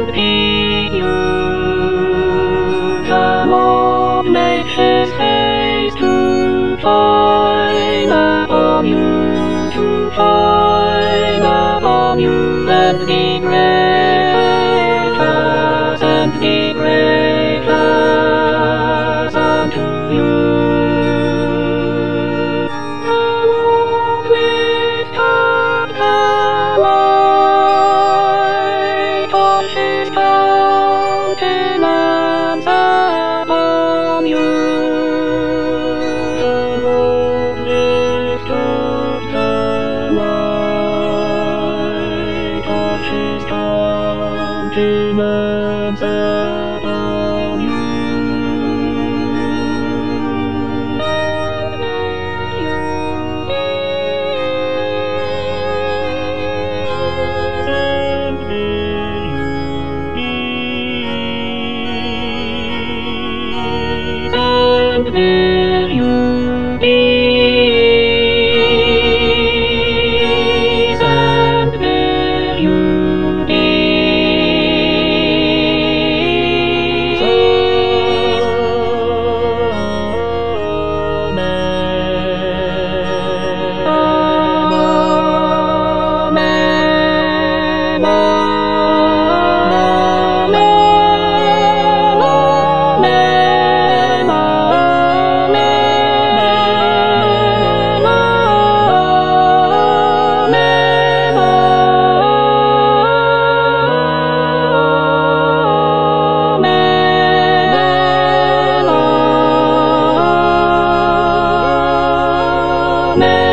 and be you. The Lord makes his haste to shine upon you, to shine upon you, and be gracious, and be gracious unto you. The Lord lift up the light of his countenance upon you. The Lord lift up the light of his countenance upon you. And may you be, and may you be, and may you be. Amen.